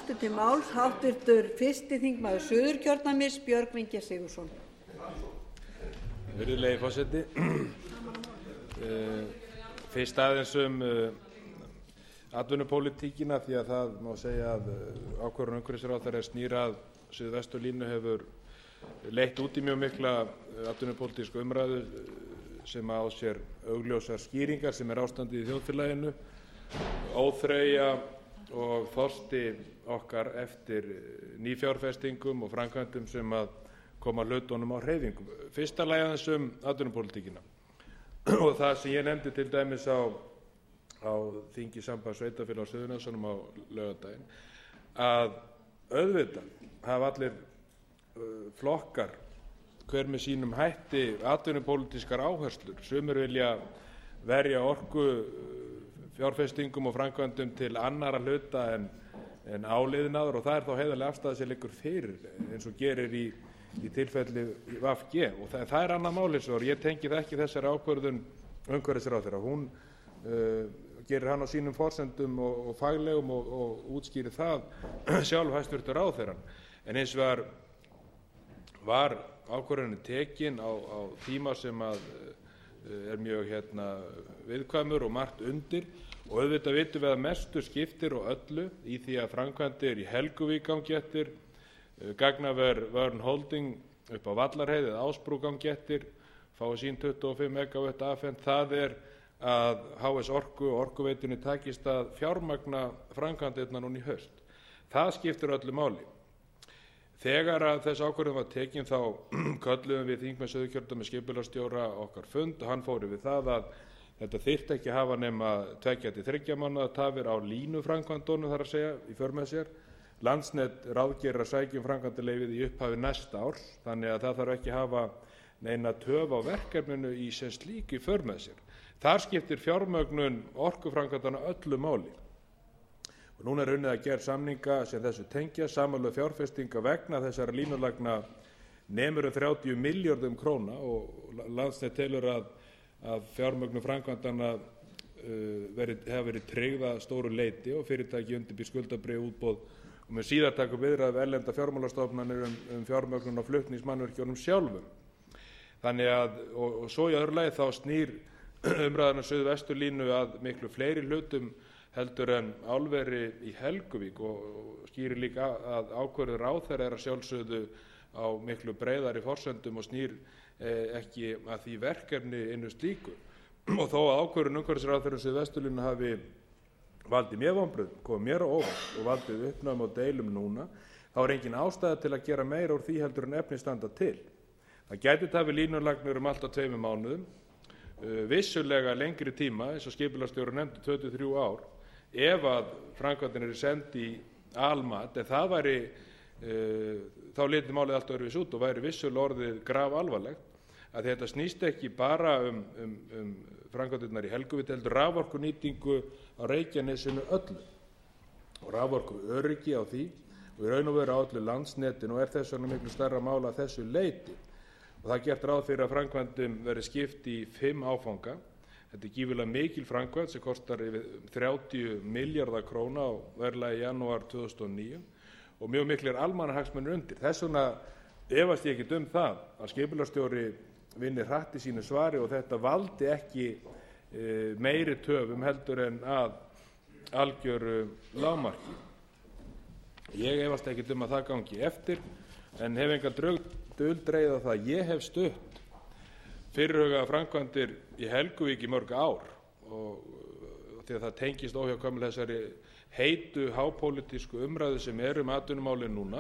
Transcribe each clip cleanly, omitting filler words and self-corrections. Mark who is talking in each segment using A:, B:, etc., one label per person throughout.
A: Til máls háttvirtur fyrsti þingmaður Suðurkjördæmis Björgvin G. Sigurðsson.
B: Virðulegi forseti. Fyrst aðeins atvinnupólitíkina, því að það má segja að ákvörðun umhverfisráðherra snýr að Suðvesturlínu hefur leitt út í mjög mikla atvinnupólitísku umræðu sem á sér augljósar skýringar sem ástandið í þjóðfélaginu, óþreyja og þorsti okkar eftir nýfjárfestingum og framkvæmdum sem að koma hlutunum á hreyfingum. Fyrsta lagi aðeins atvinnupólitíkina og það sem ég nefndi til dæmis á þingi Sambands sveitarfélaga á Suðurnesjunum á laugardaginn, að auðvitað hafa allir flokkar hver með sínum hætti atvinnupólitískar áherslur. Sumir vilja verja orku fjárfestingum og framkvæmdum til annarra hluta en áliðnaður, og það þá heiðarlega afstaða sem liggur fyrir eins og gerir í tilfelli VG, og það annað máli svo. Ég tengi það ekki þessari ákvörðun umhverfisráðherra. Hún gerir hann á sínum forsendum og faglegum og útskýrir það sjálf hæstvirtur ráðherrann, en hins vegar var ákvörðunin tekin á tíma sem er mjög viðkvæmur og margt undir, og auðvitað vitum við að mestu skiptir og öllu í því að framkvæmdir í Helguvík gangi eftir, gagnaver Verne Holding upp á Vallarheiði eða Ásbrú gangi eftir, fái sín 25 megawatt afhent. Það að HS Orku og Orkuveitunni takist að fjármagna framkvæmdirnar núna í haust. Það skiptir öllu máli. Þegar að þessi ákvörðun var tekin þá kölluðum við þingmenn Suðurkjördæmis skipulagsstjóra okkar fund, og hann fór yfir það að þetta þyrfti ekki að hafa nema 2 til 3 mánaða tafir á línuframkvæmdunum, þar að segja, í för með sér. Landsnet ráðgerir að sækja framkvæmdaleyfið í upphafi næsta árs, þannig að það þarf ekki að hafa neina töf á verkefninu í sem slík í för með sér. Þar skiptir fjármögnun orkuframkvæmdanna öllu máli. Og núna unnið að gera samninga sem þessu tengja. Samanlögð fjárfestinga vegna þessara línulagna nemur 30 milljörðum króna, og Landsnet telur að fjármögnun framkvæmdanna hafi verið tryggð að stóru leyti, og fyrirtæki undirbýr skuldabréf útboð og með síðar taka viðræður við erlenda fjármálastofnanir fjármögnun á flutningsmannvirkjunum sjálfum. Þannig að, og svo í öðru lagi þá snýr umræðan á Suðvesturlínu að miklu fleiri hlutum heldur en álveri í Helguvík, og skýrir líka að ákvörðun ráðherra að sjálfsögðu á miklu breiðari forsendum og snýr ekki að því verkefni innu slíku. Og þó að ákvörðun umhverfisráðherra Suðvesturlínu hafi valdið mér vonbrigðum, komið mér á óvart og valdið uppnámi og deilum núna, þá engin ástæða til að gera meira úr því heldur en efni standa til. Það gæti tafið línulagnir allt að 2 mánuðum, vissulega lengri tíma eins og skipulagsstjóri nefndi 23 ár, ef að framkvæmdin er send í almat, en það væri þá liti málið allt öðruvísi út og væri vissulega orðið grafalvarlegt, að þetta snýst ekki bara framkvæmdirnar í Helguvík, heldur raforkunýtingu á Reykjanesinu öllu og raforkuöryggi á því, og í raun og veru á öllu Landsnetinu, og þess vegna miklu stærra mál að þessu leyti. Og það er gert ráð fyrir að framkvæmdum verði skipt í 5 áfanga. Þetta er gífurlega mikil framkvæmd sem kostar yfir 30 milljarða króna á verðlagi í janúar 2009, og mjög miklir almannahagsmunir undir. Þess vegna efast ég ekkert það að skipulagsstjóri vinni hratt í sínu svari og þetta valdi ekki meiri töfum heldur en að algjöru lágmarki. Ég efast ekkert að það gangi eftir, en hef engan duldreið á það. Ég hef stutt fyrirhugaðar framkvæmdir í Helguvík í mörg ár, og því að það tengist óhjákvæmilega þessari heitu hápólitísku umræðu sem atvinnumálin núna,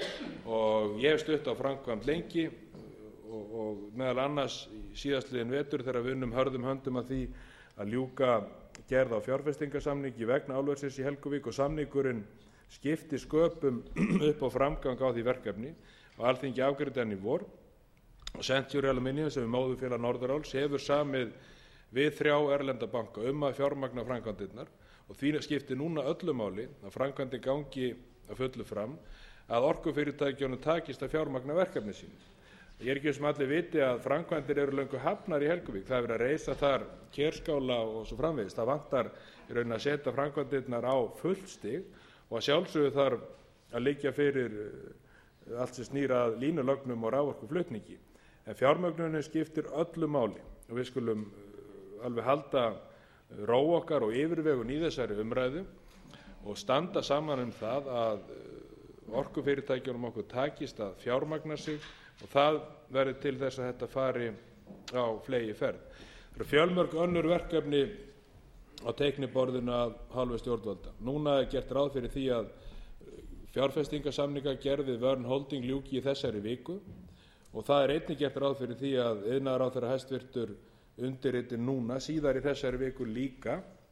B: og ég hef stutt á framkvæmd lengi, og meðal annars síðastliðinn vetur þegar við unnum hörðum höndum að því að ljúka gerð á fjárfestingarsamningi vegna álversins í Helguvík, og samningurinn skipti sköpum upp á framgang á því verkefni, og Alþingi afgreiddi hann í vor, og Century Aluminum sem móðurfélag Norðuráls hefur samið við 3 erlenda banka að fjármagna framkvæmdirnar, og því skiptir núna öllu máli að framkvæmdin gangi að fullu fram, að orkufyrirtækjunum takist að fjármagna verkefni sín. Ég er ekki sem allir viti að framkvæmdir eru löngu hafnar í Helguvík. Það er verið að reisa þar kerskála og svo framvegis. Það vantar í raun að setja framkvæmdirnar á fullt stig, og að sjálfsögðu þarf að liggja fyrir allt sem snýr að línulögnum og raforkuflutningi. En fjármögnunin skiptir öllu máli og við skulum alveg halda ró okkar og yfirvegun í þessari umræðu og standa saman það að orkufyrirtækjunum okkur takist að fjármagna sig og það verði til þess að þetta fari á fleygiferð. Það eru fjölmörg önnur verkefni á teikniborðinu af hálfu stjórnvalda. Núna er gert ráð fyrir því að fjárfestingarsamningagerð við Verne Holding ljúki í þessari viku og það er einnig gert ráð fyrir því að iðnaðarráðherra hæstvirtur undirriti núna síðar í þessari viku líka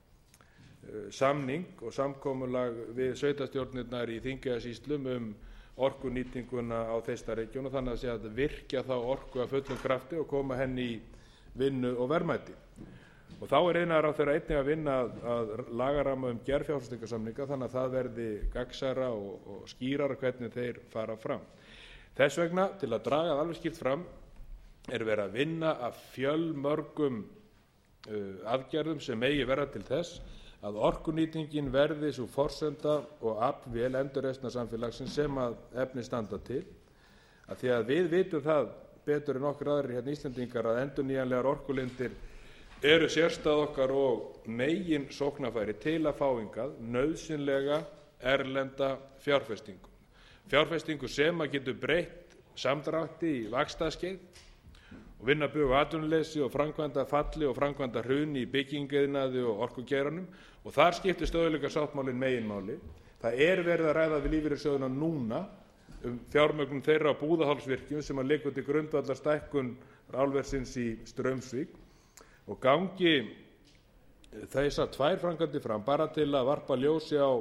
B: samning og samkomulag við sveitarstjórnirnar í Þingeyjarsýslum orkunýtinguna á Þeistareykjum og þannig að sé að virkja þá orku af fullum krafti og koma henni í vinnu og verðmæti. Og þá er iðnaðarráðherra einnig að vinna að lagaramma gerð fjárfestingarsamninga þannig að það verði gagnsærra og skýrara hvernig þeir fara fram. Þess vegna, til að draga það alveg skýrt fram, er verið að vinna að fjölmörgum aðgerðum sem megi verða til þess að orkunýtingin verði sú forsenda og aflvél endurreisnarsamfélagsins sem að efni standa til. Af því að við vitum það betur en okkur aðrir hérna Íslendingar að endurnýjanlegar orkulindir eru sérstæð okkar og megin sóknarfæri til að fá hingað nauðsynlega erlenda fjárfestingu. Fjárfestingu sem að getur breytt samdrætti í vaxtarskeið og vinna bug á atvinnuleysi og framkvæmda falli og framkvæmda hruni í byggingaiðnaði og orkugeiranum og þar skiptir stöðugleikasáttmálinn meginmáli. Það er verið að ræða við lífeyrissjóðina núna fjármögnun þeirra á Búðahálsvirkjun sem að liggur til grundvallar stækkun álversins í Straumsvík og gangi þessar tvær framkvæmdir fram bara til að varpa ljósi á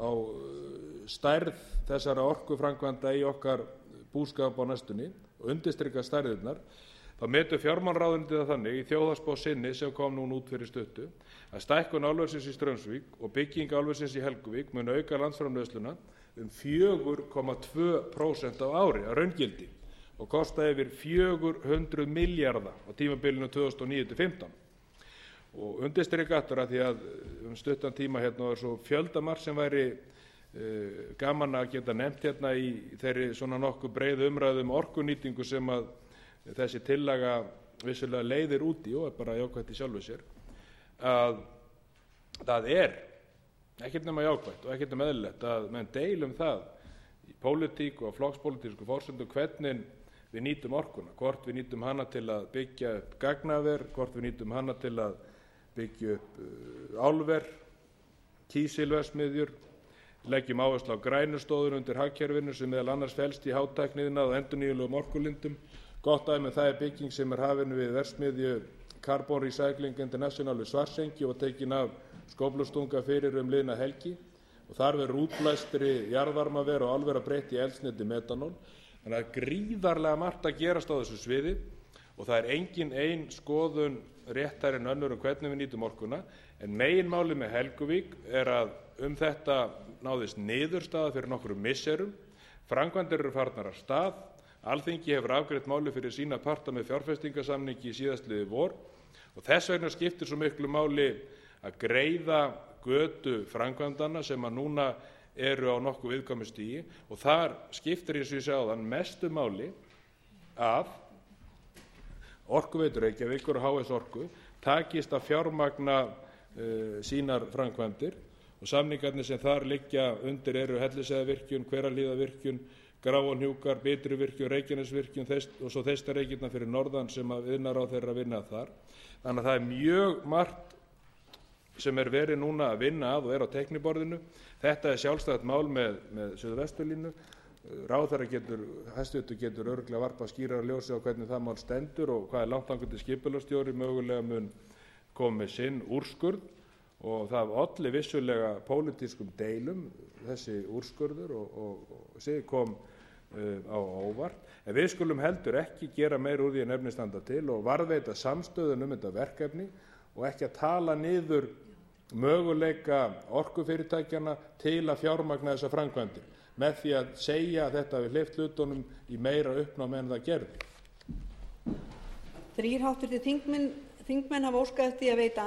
B: stærð þessara orkuframkvæmda í okkar búskap á næstunni og undirstrika stærðirnar. Þá metur fjármálaráðuneytið það þannig í þjóðhagsspá sinni sem kom núna út fyrir stuttu að stækkun álversins í Straumsvík og bygging álversins í Helguvík mun auka landsframleiðsluna 4,2% á ári að raungildi og kosta yfir 400 milljarða á tímabilinu 2009-15. Og undirstrika aftur að því að stuttan tíma hérna er svo fjöldamargt sem væri gaman að geta nefnt hérna í þeirri svona nokkuð breiðu umræðu orkunýtingu sem að þessi tillaga vissulega leiðir út í og er bara jákvætt í sjálfu sér að það er ekkert nema jákvætt og ekkert nema eðlilegt að menn deilum það í pólitík og flokkspólitísku forsendum hvernig við nýtum orkuna, hvort við nýtum hana til að byggja upp gagnaver, hvort við nýtum hana til að byggja upp álver, kísilverksmiðjur, leggjum áherslu á grænustóður undir hagkerfinu sem meðal annars felst í hátækniiðnaði og endurnýjanlegum orkulindum. Gott dæmi það er bygging sem er hafin við verksmiðju Carbon Recycling International við Svartsengi og tekin af skóflustunga fyrir liðna helgi og þar verður útblæstri jarðvarmaver og álver að breyta í eldsneyti metanól. Þannig að gríðarlega margt að gerast á þessu sviði og það er engin ein skoðun réttari en önnur hvernig við nýtum orkuna en meginmáli með Helguvík er að þetta náðist niðurstaða fyrir nokkrum misserum. Framkvæmdir eru farnar af stað. Alþingi hefur afgreitt máli fyrir sína parta með fjárfestingarsamningi í síðastliðið vor og þess vegna skiptir svo miklu máli að greiða götu framkvæmdana sem að núna eru á nokkuð viðkvæmu stigi og þar skiptir eins og ég sagði áðan mestu máli að Orkuveitur Reykjavíkur og HS Orku takist að fjármagna sínar framkvæmdir og samningarnir sem þar liggja undir eru Hellisheiðarvirkjun, Hverahlíðarvirkjun, Gráahnjúkar, Bitruvirkjun, Reykjanesvirkjun og svo Þeistareykjurnar fyrir norðan sem að iðnaðarráðherra vinna þar. Þannig að það er mjög margt sem er verið núna að vinna að og er á teikniborðinu. Þetta er sjálfstætt mál með Suðvesturlínu. Ráðherra hæstvirtur getur örugglega varpað skýrara ljósi á hvernig það mál stendur og hvað er langt þangað til skipulagsstjóri mögulega mun koma með sinn úrskurð og það olli vissulega pólitískum deilum þessi úrskurður og sig kom á óvart. En við skulum heldur ekki gera meira úr því en efni standa til og varðveita samstöðun þetta verkefni og ekki að tala niður möguleika orkufyrirtækjanna til að fjármagna þessa framkvæmdir með því að segja að þetta við hleypt hlutunum í meira uppnám en það gerði.
A: 3 háttvirtir þingmenn hafa óskað eftir að veita